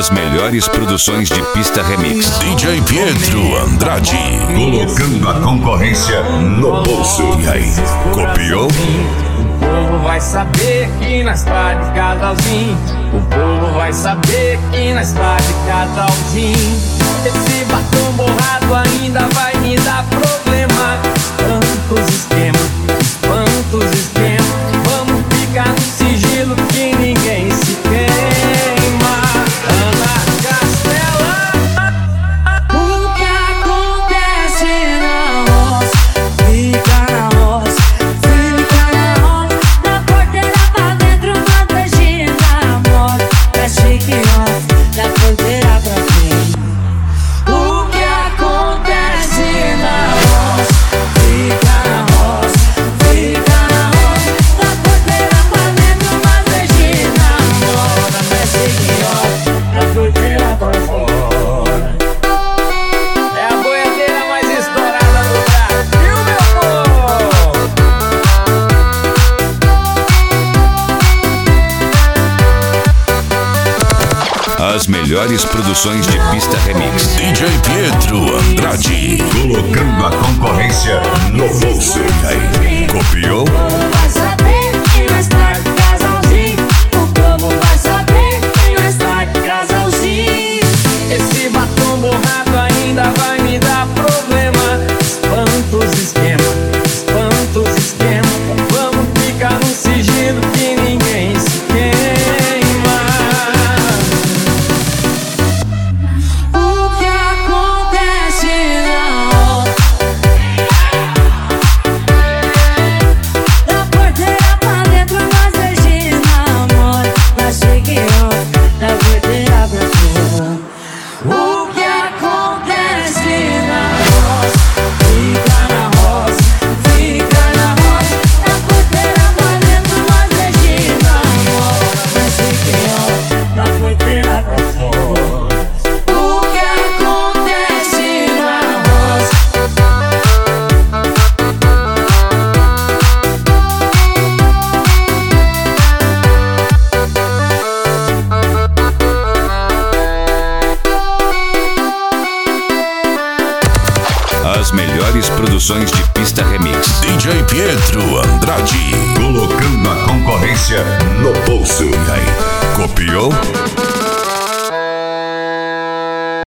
As melhores produções de pista remix. DJ Pietro Andrade. Colocando a concorrência no bolso. E aí, copiou? O povo vai saber que nós tá de casalzinho. O povo vai saber que nós tá de casalzinho. Esse batom borrado ainda vai me dar problema. Quantos esquemas, quantos esquemas. Vamos ficar no sigilo que ninguém se queima. Ana Castela. O que acontece na roça, fica na roça, fica na roça. Da porteira pra dentro, uma beijinha na moto. Da chique off, da porteira pra frente. O que acontece na roça, fica na roça, fica na roça. Da porteira pra dentro, uma beijinha na moto. Da chique off, da porteira pra fora. É a boiadeira mais estourada do Brasil, meu povo! As melhores produções de pista remix. DJ Pietro Andrade. Colocando a concorrência no bolso. E aí, copiou? O povo vai saber que nós tá de casalzinho. O povo vai saber que nós tá de casalzinho. Esse batom borrado ainda vai me dar problema. Quantos esquemas, quantos esquemas. Vamos ficar no sigilo que ninguém se queima. O que acontece na roça, da porteira pra dentro, nós beijinhos na moto. Da chique off, da porteira pra fora. O que acontece na roça, fica na roça, fica na roça. Da porteira pra dentro, nós beijinhos na moto. Da chique off, da porteira pra fora. O que acontece na roça. As melhores produções de pista remix. DJ Pietro Andrade. Colocando a concorrência no bolso. E aí, copiou?